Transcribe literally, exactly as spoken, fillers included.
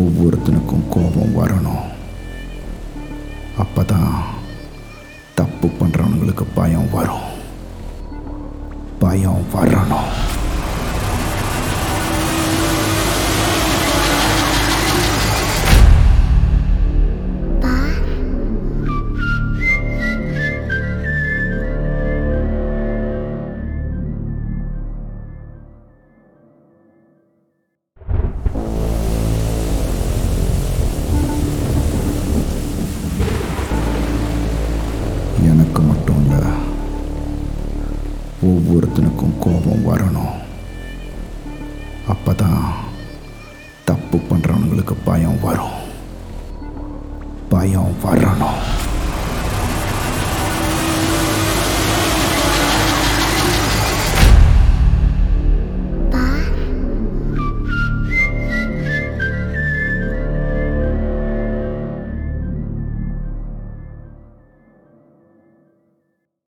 ஒவ்வொருத்தனுக்கும் கோபம் வரணும். அப்பதான் தப்பு பண்றவங்களுக்கு பயம் வரும். பயம் வரணும். எனக்கு மட்டும் இல்லை, ஒவ்வொருத்தனுக்கும் கோபம் வரணும். அப்பதான் தப்பு பண்றவங்களுக்கு பயம் வரும். பயம் வரணும்.